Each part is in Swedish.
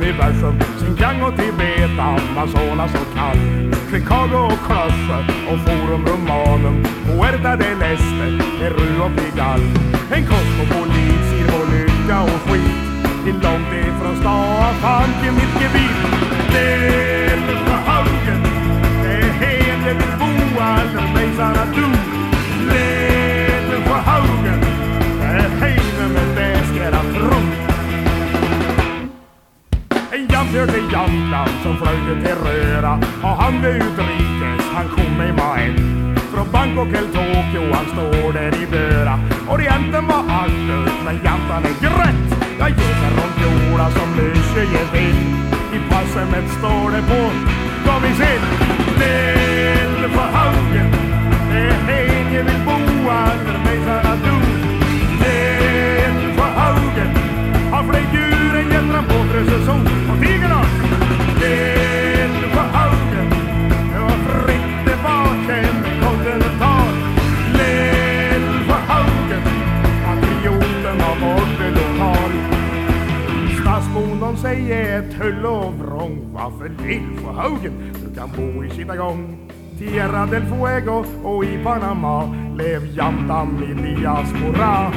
universum, Xinjiang och Tibet, Amazonas och kall, Chicago och Crush och Forum Romanum, Puerta del Este, Peru och Pigalle. En kosmopolit ser vår lycka och skit till långt ifrån stad, tanken mitt gebit. Del på haugen, det är hen jag vill bo, alla mejsarna du. Del på haugen, det är hejden med det ska jag tro. En jämför till Jämtland som flöjde till Röra, och han var utrikes, han kom i maj. Från Bangkok eller Tokyo, han står där i Böra. Orienten var allt, men Jämtland är grätt. Jag gillar om jorda som lyser ger vind. I passet står det på, kom vi se. Del på haugen, det är hen jag vill bo, alla mejsarna du. Del på haugen, har fler djur än jättran på frösäsong och tigerna. Del på haugen, det var fritt det baken med kontinental. Del på haugen, patrioten har varit lokal. Stadsbon de säger ett hull och vrång. Varför Del på haugen? Du kan bo i Chittagong, Tierra del Fuego och i Panama. Lev Jämtan i diaspora.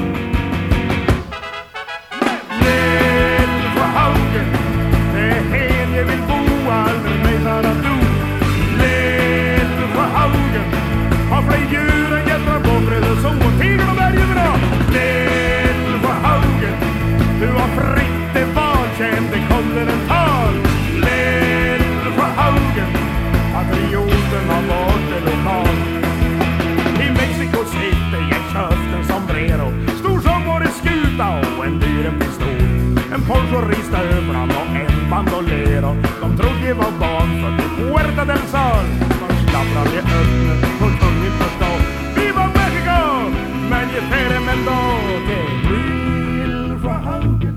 Del på haugen, det är hen jag vill bo, alla mejsarna du. Del på haugen, har fler djur än jättrar på frösäsong och tigern och bergen bra. Del på haugen, du har fritt det valkände kontinental. Del på haugen, patrioten har varit lokal. I Mexico City jag köpt en sombrero, stor som både skuta och en dyr pistol. En Porsche rista över och en bandolero. De trodde jag var barn för Puerta del Sol. De slapprade i öppnet och kunde inte förstå. Viva Mexico! Men jag färre men då. Del på haugen,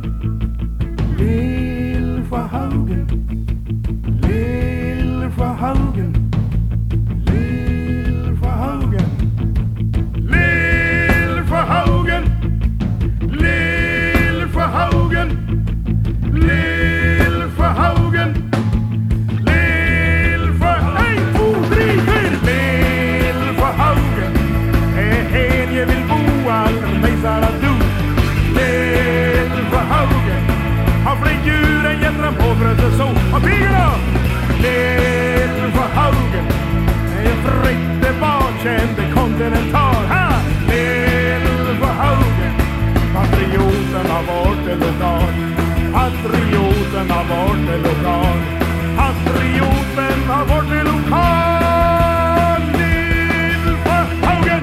Del på haugen, Del på haugen, Del på haugen, Del på haugen, Del på haugen, Del på haugen, Del på 1, 2, 3, 4. Del på haugen, är hen jag vill bo, alla mejsarna du. Del på haugen, har fler djur än jättran på frösäsong och tigerna. Del på haugen, är fritt det barkände kontinental. Del på haugen, patrioten har varit lokal. Patrioten har varit lokal. Patrioten har varit lokal. Del på haugen.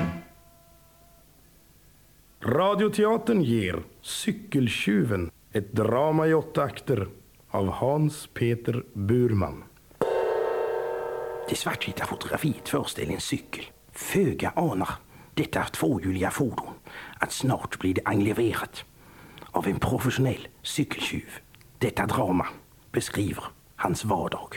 Radioteatern ger Cykeltjuven, ett drama i 8 akter av Hans Peter Burman. Det svartvita fotografiet föreställer en cykel. Föga anar detta tvåhjuliga fordon att snart blir det enleverat av en professionell cykeltjuv. Detta drama beskriver hans vardag.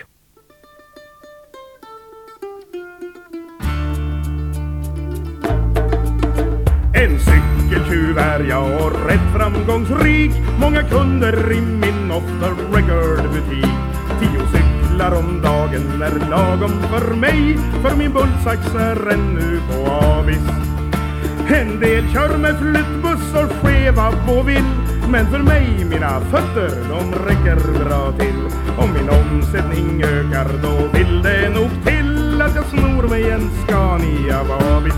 En cykeltjuv är jag och rätt framgångsrik. Många kunder i min off the record butik. 10 cyklar om dagen är lagom för mig, för min bullsax är ännu på avis. En del kör med flyttbuss och skeva på vill, men för mig, mina fötter, de räcker bra till. Om min omsättning ökar då vill det nog till att jag snor mig en Scania Babis.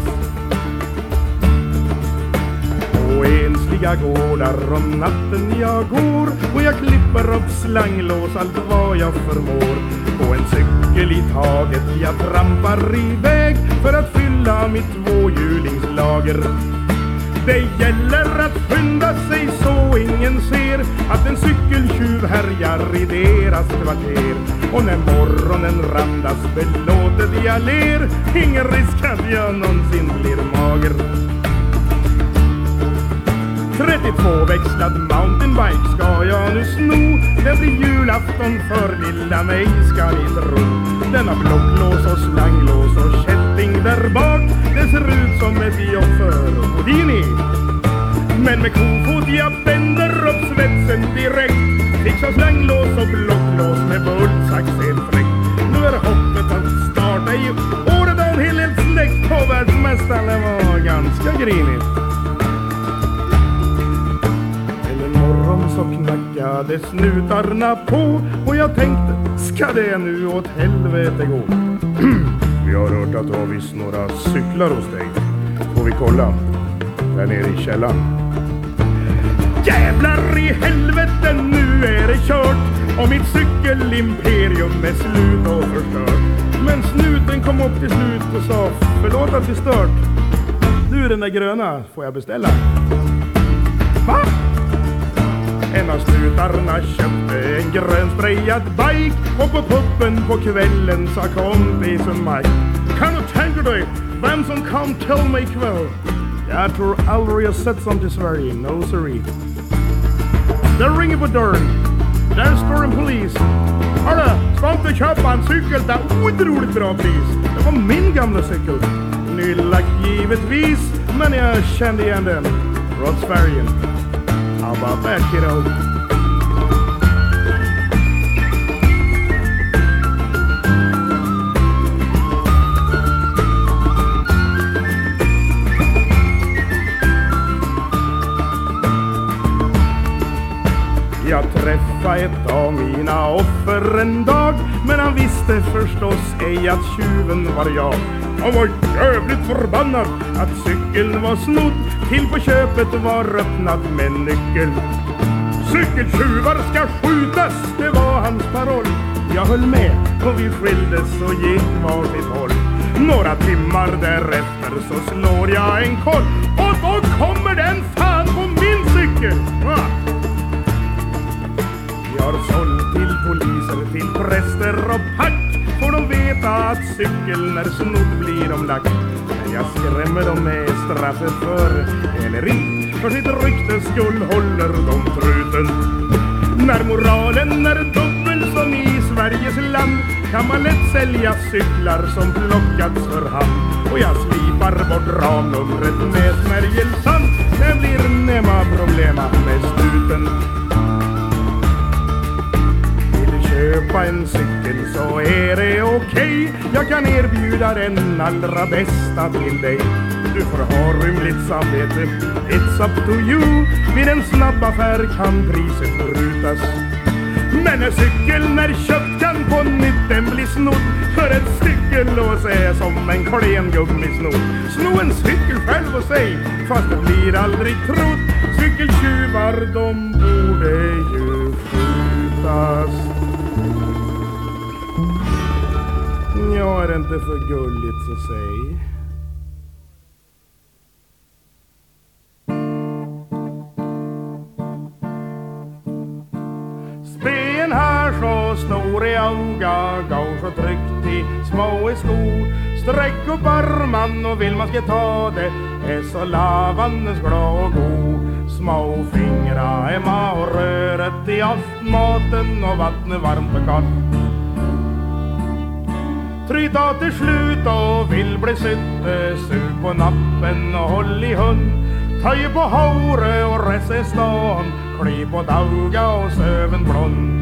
På ensliga gårdar om natten jag går, och jag klipper upp slanglås allt vad jag förmår. På en cykel i taget jag trampar iväg för att fylla mitt tvåhjulingslager. Det gäller att skynda sig så ingen ser att en cykeltjuv härjar i deras kvarter. Och när morgonen randas belåtet jag ler, ingen risk att jag någonsin blir mager. 32 växlad mountainbike ska jag nu sno. Det blir julafton för lilla mig ska ni tro. Denna blocklås och slanglås och kätting där bak, det ser ut som ett jobb för Houdini. Men med kofot jag bänder upp svetsen direkt, fixa slänglås och blocklås med bultsax helt fräck. Nu är hoppet att starta i året av helt släkt på världsmästaren. Det var ganska grinigt. En morgon så knackade snutarna på och jag tänkte, ska det nu åt helvete gå? Vi har hört att du har visst några cyklar hos dig. Får vi kolla? Där nere i källaren. Jävlar i helvete, nu är det kört. Och mitt cykelimperium är slut och förstört. Men snuten kom upp till slut och sa, förlåt att vi stört. Du, den där gröna, får jag beställa? Va? En av snutarna köpte en grönsprayad bike. Och på puppen på kvällen sa kompisen Mike, kan du tänka dig vem som kom till mig ikväll? Jag tror aldrig jag sett sånt i Sverige, no sorry. Där ringer på dörren. Där står en polis. Hörru, ska inte köpa en cykel där otroligt bra pris. Det var min gamla cykel. Nylack givetvis, men jag kände igen den. Trots färgen. How about that, kiddo? Jag träffade ett av mina offer en dag, men han visste förstås ej att tjuven var jag. Han var jävligt förbannad att cykeln var snodd, till på köpet var öppnat med nyckel. Cykeltjuvar ska skjutas, det var hans paroll. Jag höll med och vi skildes och gick var sitt håll. Några timmar därefter så slår jag en koll, och då kommer den fan på min cykel. Jag har sålt till poliser, till präster och pack, får de veta att cykeln är snodd blir de lack. Men jag skrämmer dem med straffet för häleri. För sitt ryktes skull håller de truten. När moralen är dubbel som i Sveriges land, kan man lätt sälja cyklar som plockats för hand. Och jag slipar bort ramnumret med smärgelsand. Det blir nämma problema med stuten. Köpa en cykel så är det okej. Jag kan erbjuda den allra bästa till dig. Du får ha rymligt samvete, it's up to you. Vid en snabb affär kan priset brutas. Men när cykeln är köpt kan på nytt den bli snodd. För ett cykellås är som en klen gummisnodd. Sno en cykel själv och säg, fast det blir aldrig trott. Cykeltjuvar de borde ju skjutas. Jag är inte för gulligt så säg. Spen här så stor i öga, går så tryckt i små i sko. Sträck upp arman och vill man ska ta det, är så lavandes glad och god. Små fingrar är och röret i maten och vattnet varmt och kallt. Tryta till slut och vill bli sytte, sug på nappen och håll i hund. Töj på håre och rese stan, kliv på dauga och söven blond.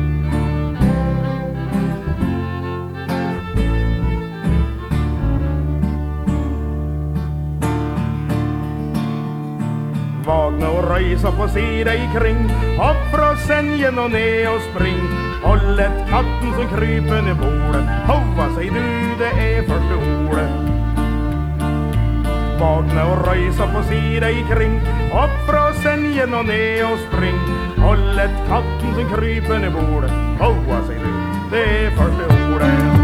Vakna och röjsa på sida i kring, upp från sängen och ner och spring. Håll ett katten som kryper ner bordet, hova sig du, det är första ordet. Vakna och röjsa på sida i kring, upp från sängen och ner och spring. Håll ett katten som kryper ner bordet, hova sig du, det är första ordet.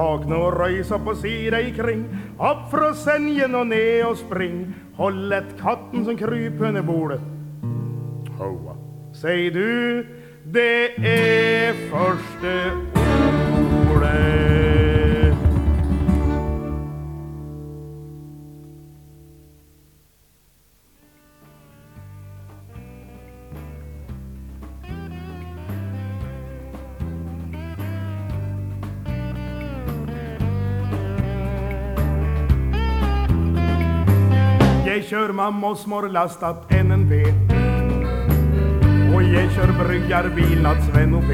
Vakna och röjsa på sida i kring, upp från sängen och ner och spring. Håll ett katten som kryper under bordet. Hoa. Säg du, det är första ordet. Jag kör mamma och smår lastat NNP. Och jag kör bryggarbil natt Sven och P.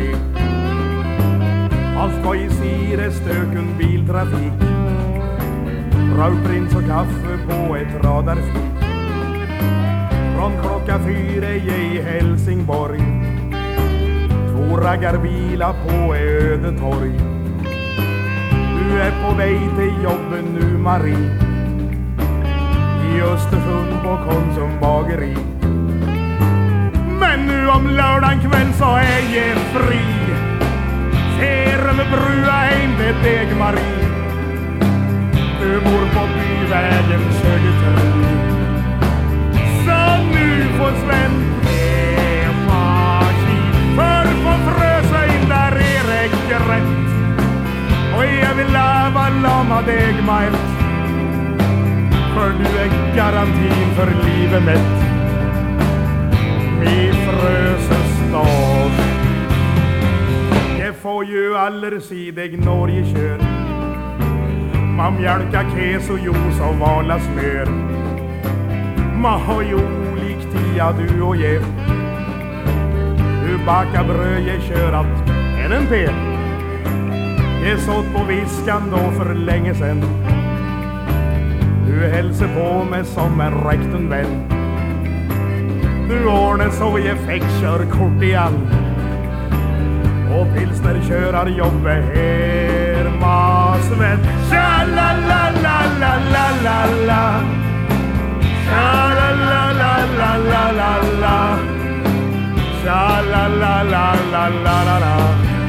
Allt var i sire stöken biltrafik. Rauprins och kaffe på ett radarfik. Från klocka 4 i Helsingborg. 2 raggarbilar på Ödetorg. Du är på väg till jobben nu Marie. I Östersund på Konsum bageri. Men nu om lördagen kväll så är jag fri. Ser med brua hem med Deg-Marie. Du bor på byvägen 23. Så nu får Sven maskin. För på frösa in där är räcker rätt. Och jag vill lava lama Deg-Marie. För du är garantin för livet mätt. I Frösestad. Jag får ju allersidig Norge-kön. Man mjölkar kes och juice och vala smör. Man har ju olik tia du och jag. Du bakar bröd, jag kör att NNP. Jag sått på viskan då för länge sen. Du hälsar på mig som en räkten vän. Du ordnar så jag fick körkort igen. Och pilsnerkörarjobbet här Masven. Tja-la-la-la-la-la-la-la. Tja-la-la-la-la-la-la. Tja-la-la-la-la-la-la.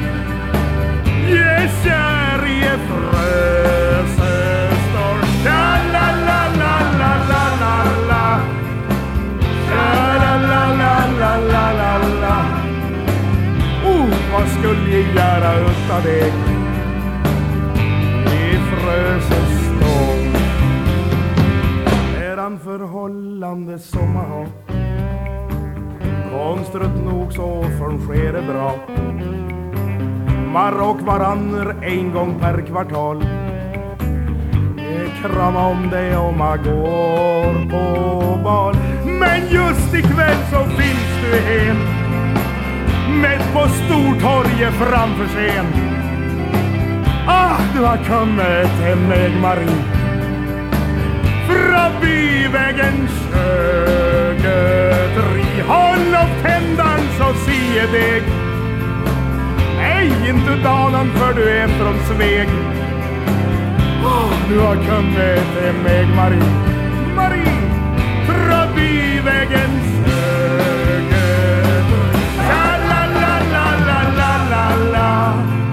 Jag kär i Frösestor. Tja-la-la-la-la-la-la-la. Tja-la-la-la-la-la-la. Vad skulle jag göra utav dig i Frösestor? Är han förhållande som man har? Konstret nog så fungerar det bra. Man rock varann en gång per kvartal. Krama om dig om man går på bal. Men just ikväll så finns du hem. Med på Stortorget framför scen. Du har kommit till mig Marie. Från byvägen 23. Håll upp tändan så ser jag dig. Nej, inte dagen för du är från Sveg. Du har kommit till mig Marie. Marie, från byvägen 23. Tja-la-la-la-la-la-la.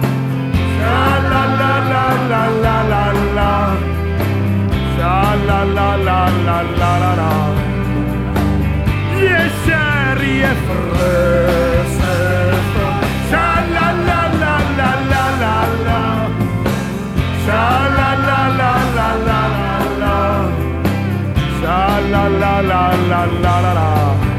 Tja-la-la-la-la-la-la. Tja-la-la-la-la-la-la. Jag är kär i Frösestor. Tja-la-la-la-la-la-la. Tja-la-la-la-la-la-la. Tja-la-la-la-la-la-la.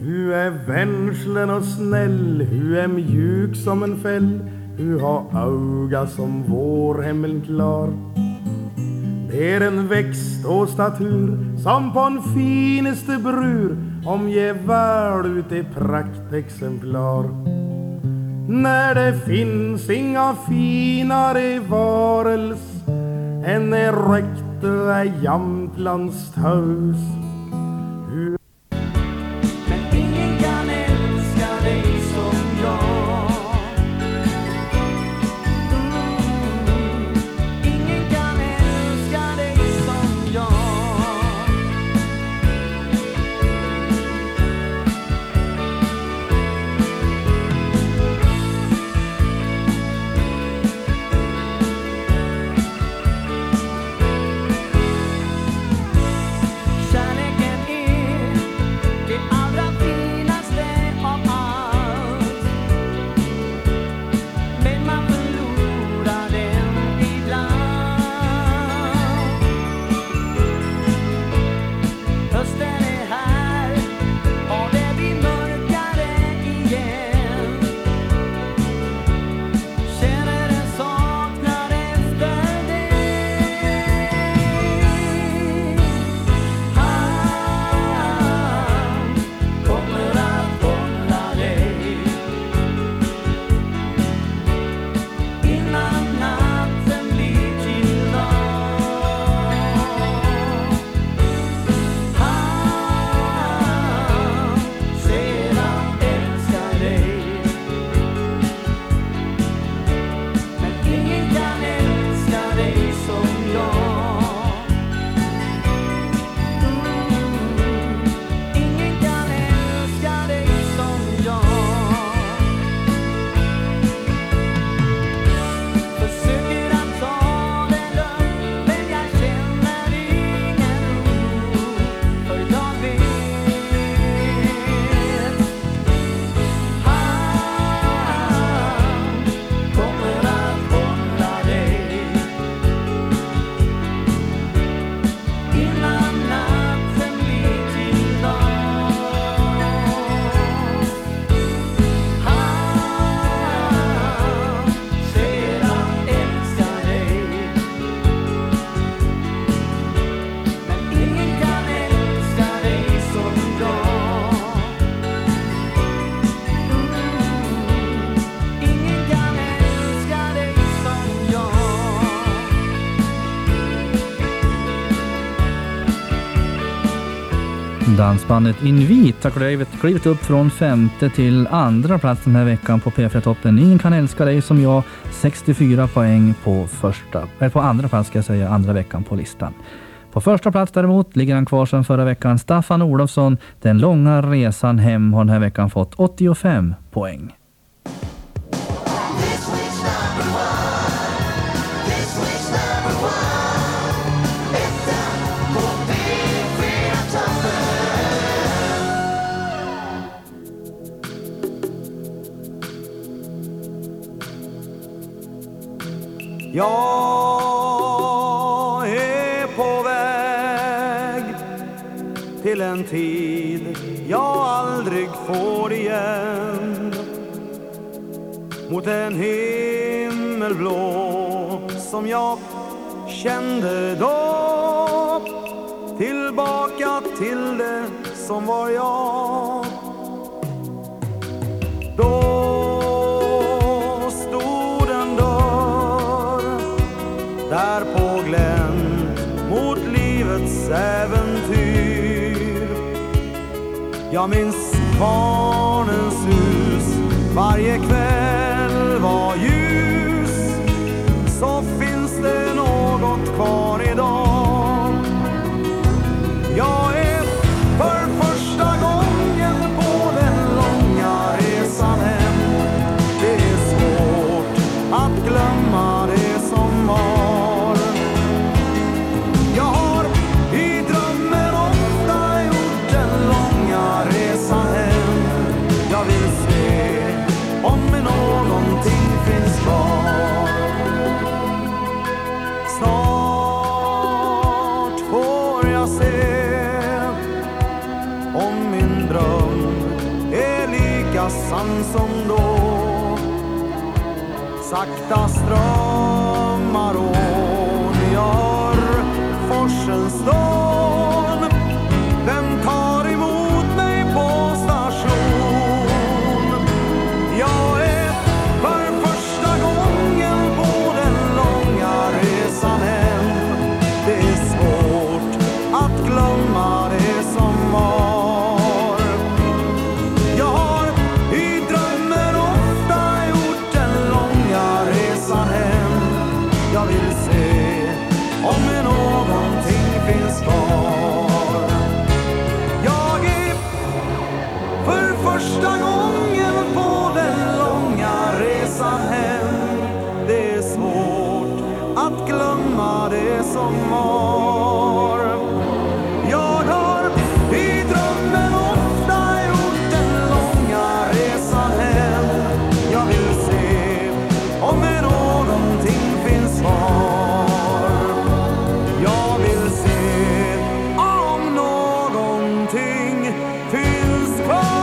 Hu är vänslen och snäll, hu är mjuk som en fäll, hu har öga som vårhimmeln klar. Det är en växt och statur som på en finaste brur omger väl ut i praktexemplar. När det finns inga finare varels än är räckte är Jämtlands hus. Men ingen kan älska dig som jag. Ingen kan älska dig som jag. Dansbandet Invit har klivit upp från 5:e till 2:a plats den här veckan på P4-toppen. Ingen kan älska dig som jag, 64 poäng på på andra plats ska jag säga, andra veckan på listan. På första plats däremot ligger han kvar sedan förra veckan. Staffan Olofsson, Den långa resan hem, har den här veckan fått 85 poäng. Jag är på väg till en tid jag aldrig får igen, mot en himmelblå som jag kände då, tillbaka till det som var jag. Då där på glänt mot livets äventyr. Jag minns barnens hus, varje kväll var ljus. Så finns det något kvar idag. Jag är för första gången på den långa resan hem. Det är svårt att glömma det som var. Snart får jag se om min dröm resan som då sakta strömmar ån. Jag hör forsens dån, den tar emot mig på station. Jag är för första gången på den långa resan hem. Det är svårt att glömma det som var. Jag har i drömmen ofta gjort den långa resan hem. Jag vill se om någonting finns kvar. Jag är för första gången på den långa resan hem. Det är svårt att glömma det som var. Jag har i drömmen ofta gjort den långa resan hem. Jag vill se om någonting finns kvar. Jag vill se om någonting finns kvar.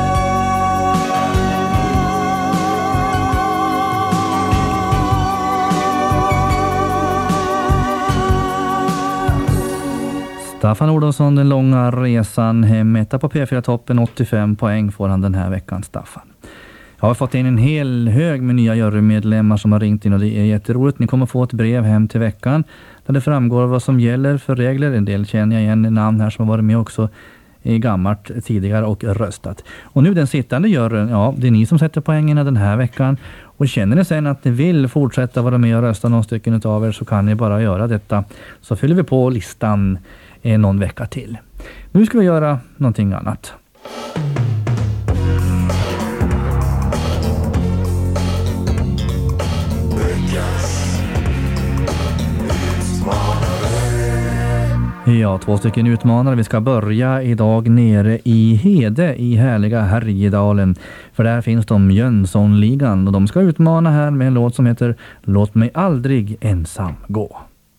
Staffan Olofsson, Den långa resan hem. Etta på P4-toppen, 85 poäng får han den här veckan, Staffan. Jag har fått in en hel hög med nya jurymedlemmar som har ringt in och det är jätteroligt. Ni kommer få ett brev hem till veckan där det framgår vad som gäller för regler. En del känner jag igen namn här som har varit med också i gammalt tidigare och röstat. Och nu den sittande juryn, ja, det är ni som sätter poängerna den här veckan. Och känner ni sen att ni vill fortsätta vara med och rösta någon stycken av er så kan ni bara göra detta. Så fyller vi på listan någon vecka till. Nu ska vi göra någonting annat. Ja, 2 stycken utmanare. Vi ska börja idag nere i Hede i härliga Härjedalen. För där finns de Jönssonligan och de ska utmana här med en låt som heter Låt mig aldrig ensam gå.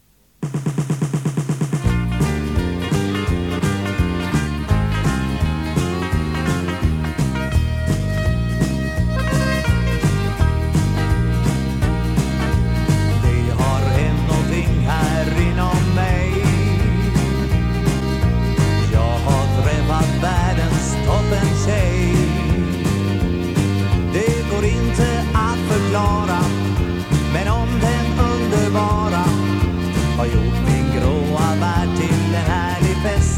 Men om den underbara har gjort min gråa värld till en härlig fest.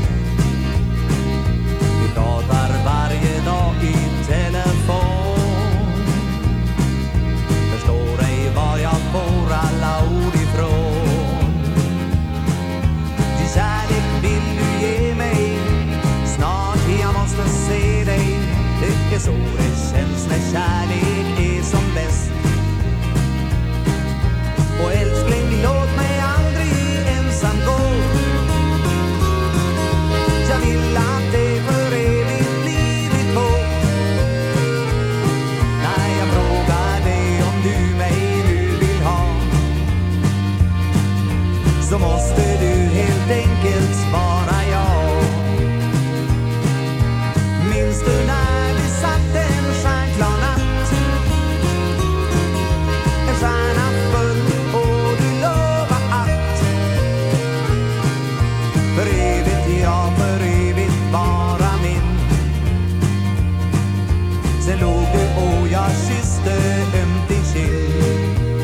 Vi pratar varje dag i telefon. Förstår ej var jag får alla ord ifrån. Din kärlek vill du ge mig, snart jag måste se dig. Det är så det känns när kärlek är som bäst. Och älskling, låt mig aldrig ensam gå. Jag vill att det för evigt blir ditt mål. När jag frågar dig om du mig nu vill ha, så måste du helt enkelt svara ja. Minns du när vi satt en stjärnklar natt? En stjärna full och du lovar att för evigt, ja för evigt vara min. Sen låg du och jag kysste ömt din kind.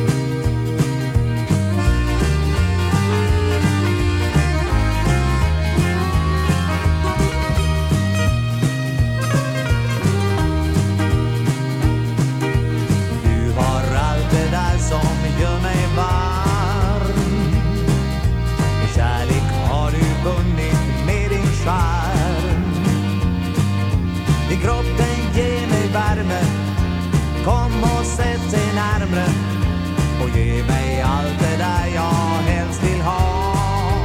Som gör mig varm. I kärlek har du vunnit med din charm. Din kropp den ger mig värme. Kom och sätt dig närmre och ge mig allt det där jag helst vill ha.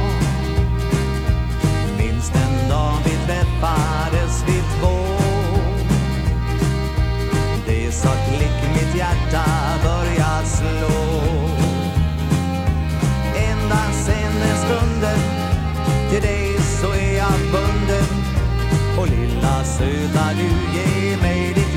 Minns den dag vi träffades vi två. Det sa klick, mitt hjärta börjar slå. Ända sen en stunden till dig så är jag bunden. Och lilla söta du ger mig ditt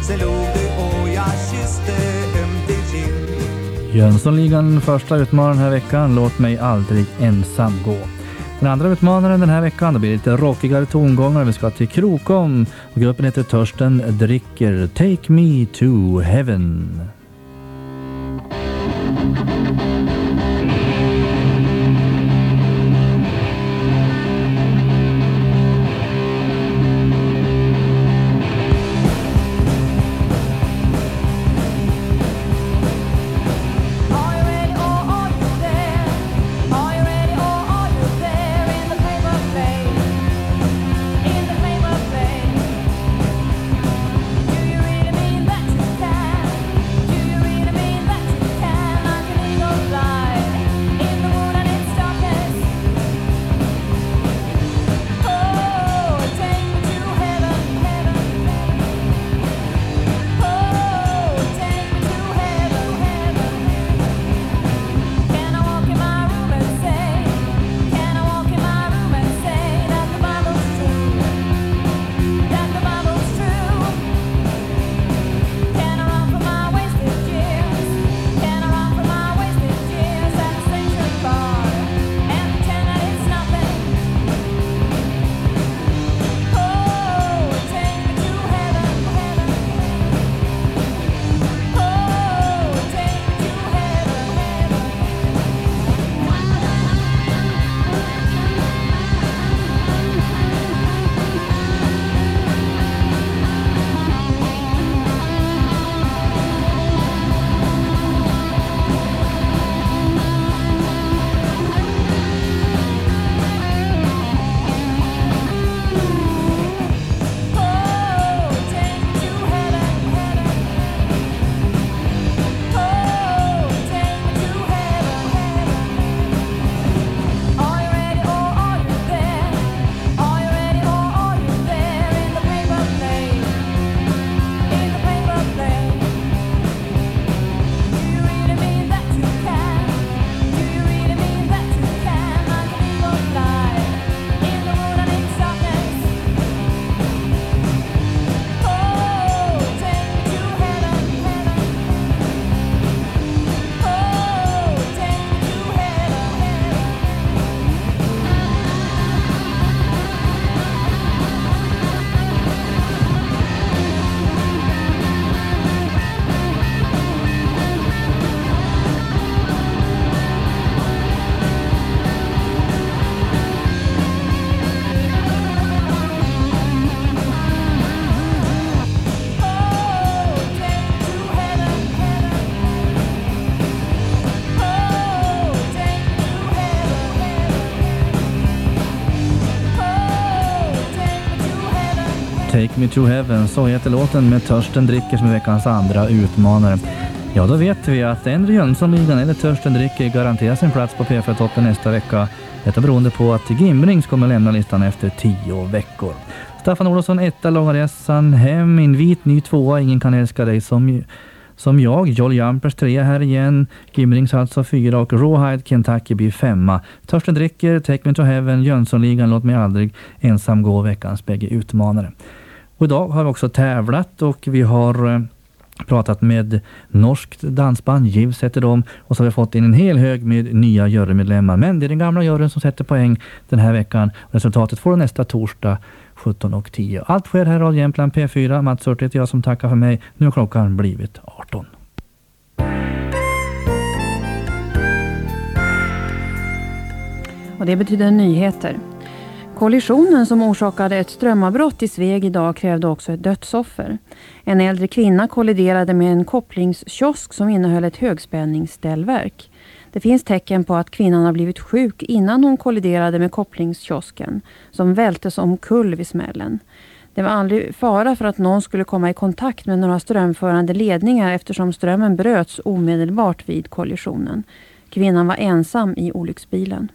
Sen log du och jag kysste ömt i kind. Jönssonligan första utmanaren den här veckan, Låt mig aldrig ensam gå. Den andra utmanaren den här veckan, då blir det lite rockigare tongångar. Vi ska till Krokom och gruppen heter Törsten dricker Take Me to Heaven. Take Me to Heaven, så heter låten med Törsten dricker som är veckans andra utmanare. Ja, då vet vi att ändå Jönssonligan eller Törsten dricker garanterar sin plats på P4-toppen nästa vecka. Detta beroende på att Gimbrings kommer lämna listan efter 10 veckor. Staffan Olofsson 1, Långaresan hem, en vit ny 2, Ingen kan älska dig som jag, Jolly Jumpers 3 här igen, Gimbrings alltså 4 och Rawhide Kentucky blir 5. Törsten dricker, Take Me to Heaven, Jönssonligan, Låt mig aldrig ensam gå, veckans bägge utmanare. Och idag har vi också tävlat och vi har pratat med norskt dansband, Givs heter de, och så har vi fått in en hel hög med nya jurymedlemmar. Men det är den gamla juryn som sätter poäng den här veckan. Resultatet får nästa torsdag 17:10. Allt sker här av Jämtland P4. Mats Sört heter jag som tackar för mig. Nu har klockan blivit 18. Och det betyder nyheter. Kollisionen som orsakade ett strömavbrott i Sveg idag krävde också ett dödsoffer. En äldre kvinna kolliderade med en kopplingskiosk som innehöll ett högspänningsställverk. Det finns tecken på att kvinnan har blivit sjuk innan hon kolliderade med kopplingskiosken som vältes omkull vid smällen. Det var aldrig fara för att någon skulle komma i kontakt med några strömförande ledningar eftersom strömmen bröts omedelbart vid kollisionen. Kvinnan var ensam i olycksbilen.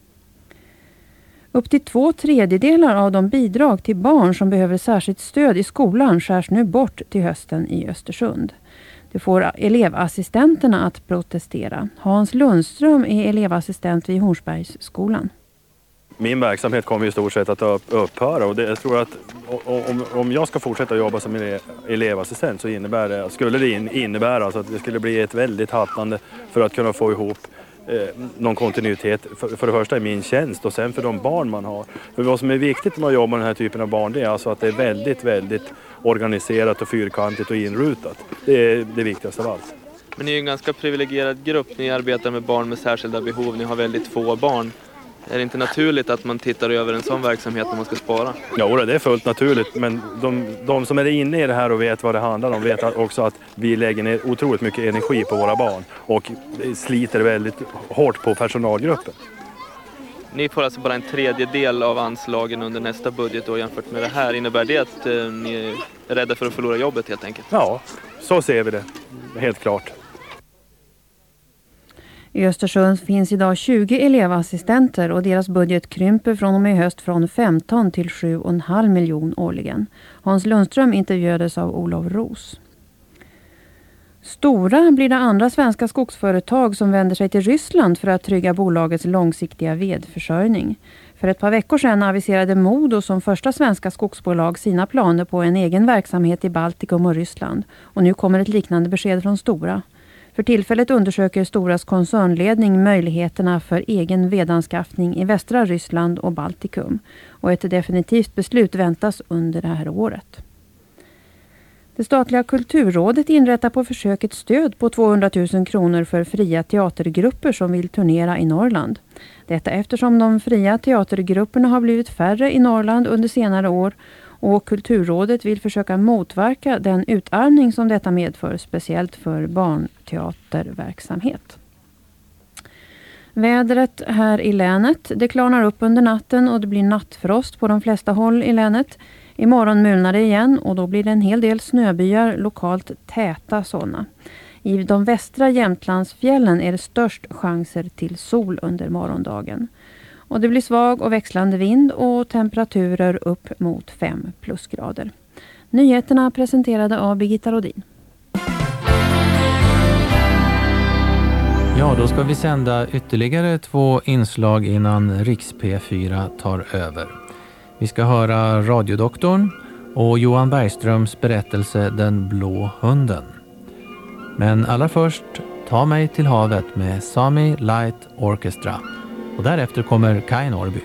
Upp till 2/3 av de bidrag till barn som behöver särskilt stöd i skolan skärs nu bort till hösten i Östersund. Det får elevassistenterna att protestera. Hans Lundström är elevassistent vid Hornsbergsskolan. min verksamhet kommer i stort sett att upphöra. Och jag tror att om jag ska fortsätta jobba som elevassistent så skulle det innebära alltså att det skulle bli ett väldigt hattande för att kunna få ihop någon kontinuitet för det första i min tjänst och sen för de barn man har. För vad som är viktigt med att jobba med den här typen av barn, det är alltså att det är väldigt, väldigt organiserat och fyrkantigt och inrutat. Det är det viktigaste av allt. Men ni är ju en ganska privilegierad grupp. Ni arbetar med barn med särskilda behov. Ni har väldigt få barn. Är det inte naturligt att man tittar över en sån verksamhet när man ska spara? Ja, det är fullt naturligt. Men de som är inne i det här och vet vad det handlar om vet också att vi lägger ner otroligt mycket energi på våra barn och sliter väldigt hårt på personalgruppen. Ni får alltså bara en tredjedel av anslagen under nästa budgetår jämfört med det här. Innebär det att ni är rädda för att förlora jobbet helt enkelt? Ja, så ser vi det. Helt klart. I Östersund finns idag 20 elevassistenter och deras budget krymper från och med höst från 15 till 7,5 miljon årligen. Hans Lundström intervjuades av Olof Ros. Stora blir det andra svenska skogsföretag som vänder sig till Ryssland för att trygga bolagets långsiktiga vedförsörjning. För ett par veckor sedan aviserade Modo som första svenska skogsbolag sina planer på en egen verksamhet i Baltikum och Ryssland. Och nu kommer ett liknande besked från Stora. För tillfället undersöker Storas koncernledning möjligheterna för egen vedanskaffning i västra Ryssland och Baltikum. Och ett definitivt beslut väntas under det här året. Det statliga kulturrådet inrättar på försök ett stöd på 200 000 kronor för fria teatergrupper som vill turnera i Norrland. Detta eftersom de fria teatergrupperna har blivit färre i Norrland under senare år och Kulturrådet vill försöka motverka den utarmning som detta medför, speciellt för barnteaterverksamhet. Vädret här i länet, det klarnar upp under natten och det blir nattfrost på de flesta håll i länet. Imorgon mulnar det igen och då blir det en hel del snöbyar, lokalt täta sådana. I de västra Jämtlandsfjällen är det störst chanser till sol under morgondagen. Och det blir svag och växlande vind och temperaturer upp mot 5 plusgrader. Nyheterna presenterade av Birgitta Rodin. Ja, då ska vi sända ytterligare 2 inslag innan Riks P4 tar över. Vi ska höra Radiodoktorn och Johan Bergströms berättelse Den blå hunden. Men allra först, Ta mig till havet med Sami Light Orchestra. Och därefter kommer Kai Norby.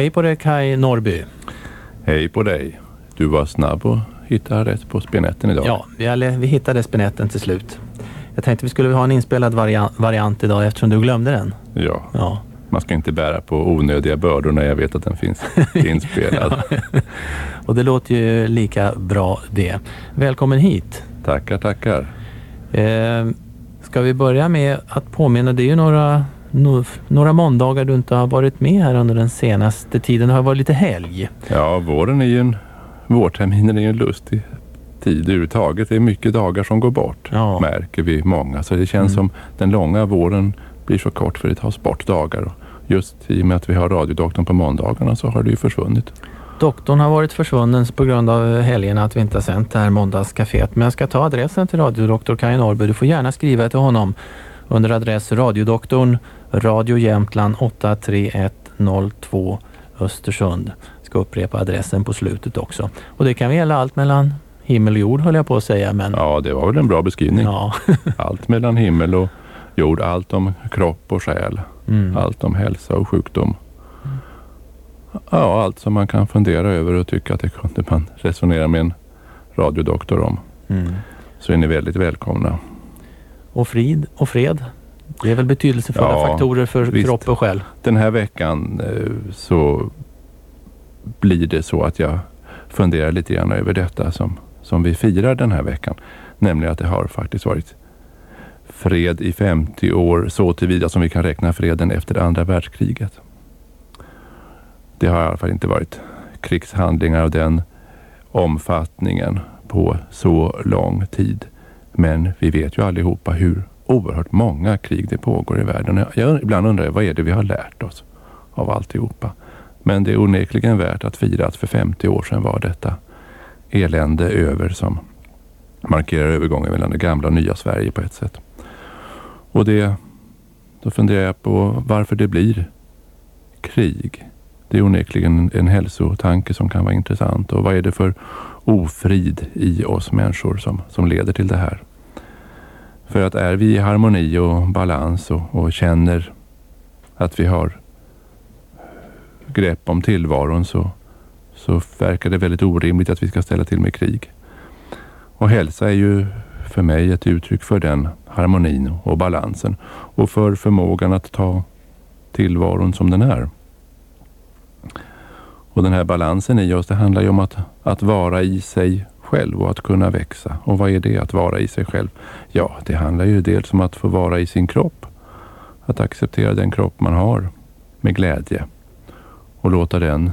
Hej på dig Kai Norrby. Hej på dig. Du var snabb och hittade rätt på spinetten idag. Ja, vi hittade spinetten till slut. Jag tänkte vi skulle ha en inspelad variant idag eftersom du glömde den. Ja. Man ska inte bära på onödiga bördor när jag vet att den finns inspelad. Ja. Och det låter ju lika bra det. Välkommen hit. Tackar. Ska vi börja med att påminna, det är ju några måndagar du inte har varit med här under den senaste tiden. Det har varit lite helg. Ja, vårterminen är ju en lustig tid överhuvudtaget. Det är mycket dagar som går bort, märker vi många. Så det känns som den långa våren blir så kort för det tas bort dagar. Och just i och med att vi har radiodoktorn på måndagarna så har det ju försvunnit. Doktorn har varit försvunnen på grund av helgerna att vi inte har sänt det här måndagscaféet. Men jag ska ta adressen till radiodoktor Kai Norrby. Du får gärna skriva till honom under adress radiodoktorn, Radio Jämtland 83102 Östersund. Jag ska upprepa adressen på slutet också. Och det kan gälla allt mellan himmel och jord, höll jag på att säga. Men... Ja, det var väl en bra beskrivning. Ja. Allt mellan himmel och jord, allt om kropp och själ. Allt om hälsa och sjukdom. Ja, allt som man kan fundera över och tycka att det kunde man resonera med en radiodoktor om. Så är ni väldigt välkomna. Och frid och fred, det är väl betydelsefulla faktorer för kropp och själ. Den här veckan så blir det så att jag funderar lite grann över detta som vi firar den här veckan. Nämligen att det har faktiskt varit fred i 50 år, så tillvida som vi kan räkna freden efter andra världskriget. Det har i alla fall inte varit krigshandlingar av den omfattningen på så lång tid. Men vi vet ju allihopa hur oerhört många krig det pågår i världen. Jag ibland undrar vad är det vi har lärt oss av alltihopa. Men det är onekligen värt att fira att för 50 år sedan var detta elände över som markerar övergången mellan det gamla och nya Sverige på ett sätt. Och då funderar jag på varför det blir krig. Det är onekligen en hälsotanke som kan vara intressant. Och vad är det för ofrid i oss människor som leder till det här? För att är vi i harmoni och balans och känner att vi har grepp om tillvaron så verkar det väldigt orimligt att vi ska ställa till med krig. Och hälsa är ju för mig ett uttryck för den harmonin och balansen och för förmågan att ta tillvaron som den är. Och den här balansen i oss, det handlar ju om att vara i sig själv och att kunna växa. Och vad är det att vara i sig själv? Ja, det handlar ju dels om att få vara i sin kropp. Att acceptera den kropp man har med glädje. Och låta den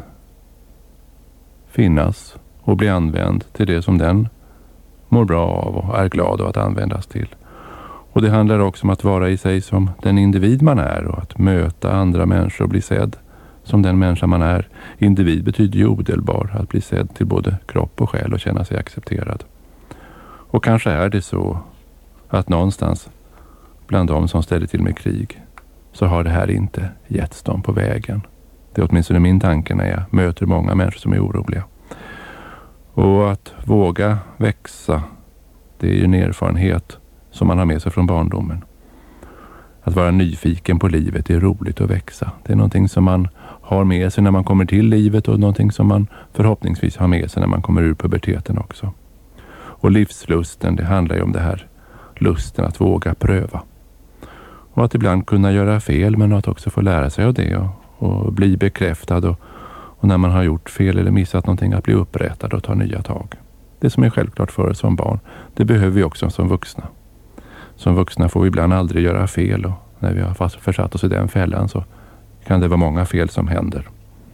finnas och bli använd till det som den mår bra av och är glad av att användas till. Och det handlar också om att vara i sig som den individ man är och att möta andra människor och bli sedd som den människa man är. Individ betyder ju odelbar, att bli sedd till både kropp och själ och känna sig accepterad. Och kanske är det så att någonstans bland de som ställer till med krig så har det här inte getts dem på vägen. Det är åtminstone min tanke när jag möter många människor som är oroliga. Och att våga växa, det är ju en erfarenhet som man har med sig från barndomen. Att vara nyfiken på livet är roligt att växa. Det är någonting som man har med sig när man kommer till livet och någonting som man förhoppningsvis har med sig när man kommer ur puberteten också. Och livslusten, det handlar ju om det här lusten att våga pröva. Och att ibland kunna göra fel men att också få lära sig av det och bli bekräftad och när man har gjort fel eller missat någonting att bli upprättad och ta nya tag. Det som är självklart för oss som barn, det behöver vi också som vuxna. Som vuxna får vi ibland aldrig göra fel och när vi har försatt oss i den fällan så kan det vara många fel som händer.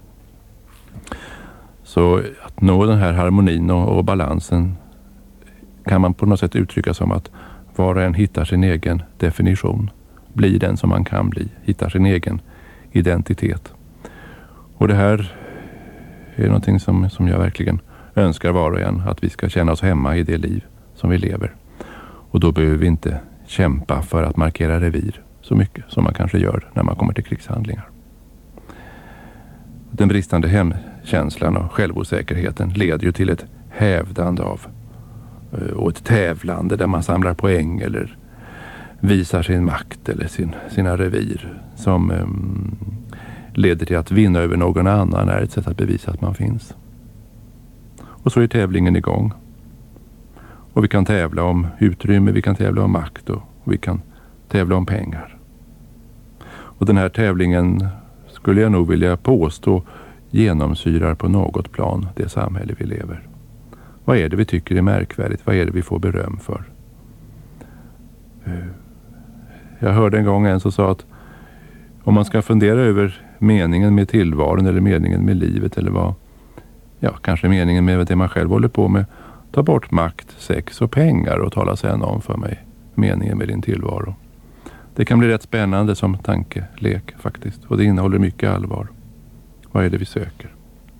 Så att nå den här harmonin och balansen kan man på något sätt uttrycka som att var och en hittar sin egen definition. Blir den som man kan bli. Hittar sin egen identitet. Och det här är någonting som jag verkligen önskar var och en. Att vi ska känna oss hemma i det liv som vi lever. Och då behöver vi inte kämpa för att markera revir så mycket som man kanske gör när man kommer till krigshandlingar. Den bristande hemkänslan och självosäkerheten leder ju till ett hävdande av och ett tävlande där man samlar poäng eller visar sin makt eller sina revir som leder till att vinna över någon annan är ett sätt att bevisa att man finns. Och så är tävlingen igång. Och vi kan tävla om utrymme, vi kan tävla om makt och vi kan tävla om pengar. Och den här tävlingen skulle jag nog vilja påstå genomsyrar på något plan det samhälle vi lever. Vad är det vi tycker är märkvärdigt? Vad är det vi får beröm för? Jag hörde en gång en som sa att om man ska fundera över meningen med tillvaron eller meningen med livet eller vad, ja, kanske meningen med det man själv håller på med, ta bort makt, sex och pengar och tala sen om för mig meningen med din tillvaro. Det kan bli rätt spännande som tankelek faktiskt, och det innehåller mycket allvar. Vad är det vi söker?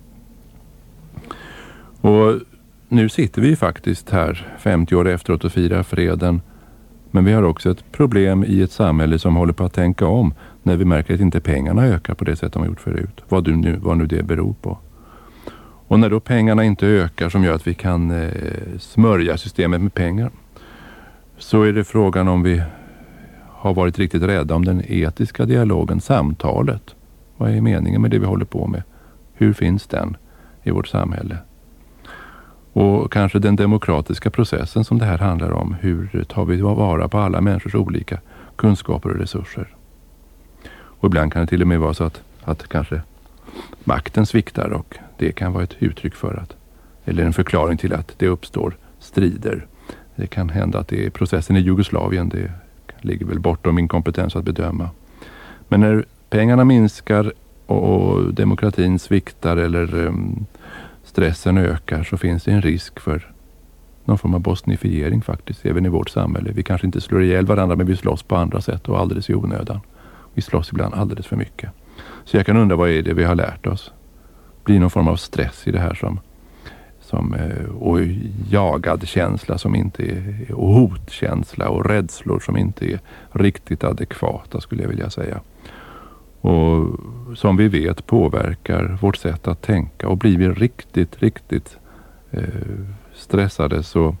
Och nu sitter vi faktiskt här 50 år efteråt och firar freden. Men vi har också ett problem i ett samhälle som håller på att tänka om när vi märker att inte pengarna ökar på det sätt de har gjort förut. Vad nu det beror på. Och när då pengarna inte ökar som gör att vi kan smörja systemet med pengar, så är det frågan om vi har varit riktigt rädda om den etiska dialogen, samtalet. Vad är meningen med det vi håller på med? Hur finns den i vårt samhälle? Och kanske den demokratiska processen som det här handlar om. Hur tar vi vara på alla människors olika kunskaper och resurser? Och ibland kan det till och med vara så att kanske makten sviktar, och det kan vara ett uttryck för att, eller en förklaring till att det uppstår strider. Det kan hända att det är processen i Jugoslavien, det ligger väl bortom min kompetens att bedöma. Men när pengarna minskar och demokratin sviktar eller stressen ökar, så finns det en risk för någon form av bosnifiering faktiskt, även i vårt samhälle. Vi kanske inte slår ihjäl varandra, men vi slåss på andra sätt och alldeles i onödan. Vi slåss ibland alldeles för mycket. Så jag kan undra, vad är det vi har lärt oss? Blir någon form av stress i det här och jagad känsla som inte är, och hotkänsla och rädslor som inte är riktigt adekvata, skulle jag vilja säga. Och som vi vet påverkar vårt sätt att tänka, och blir vi riktigt stressade så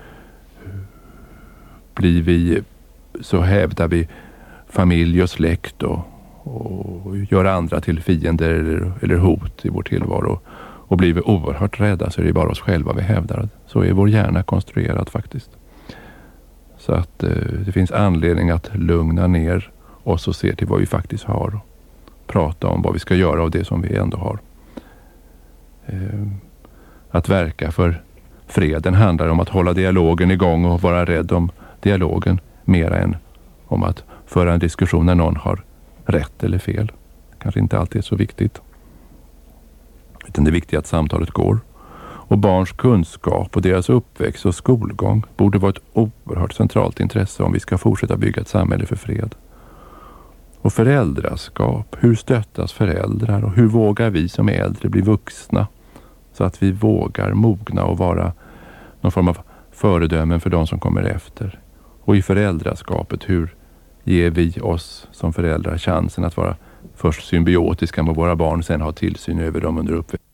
hävdar vi familj och släkt och gör andra till fiender eller hot i vår tillvaro. Och blir vi oerhört rädda så är det bara oss själva vi hävdar. Så är vår hjärna konstruerad faktiskt. Så att det finns anledning att lugna ner oss och se till vad vi faktiskt har. Och prata om vad vi ska göra av det som vi ändå har. Att verka för freden handlar om att hålla dialogen igång och vara rädd om dialogen mer än om att föra en diskussion när någon har rätt eller fel. Kanske inte alltid är så viktigt. Utan det är viktigt att samtalet går. Och barns kunskap och deras uppväxt och skolgång borde vara ett oerhört centralt intresse om vi ska fortsätta bygga ett samhälle för fred. Och föräldraskap, hur stöttas föräldrar och hur vågar vi som äldre bli vuxna så att vi vågar mogna och vara någon form av föredömen för de som kommer efter. Och i föräldraskapet, hur ger vi oss som föräldrar chansen att vara först symbiotiska med våra barn, sen ha tillsyn över dem under uppväxt.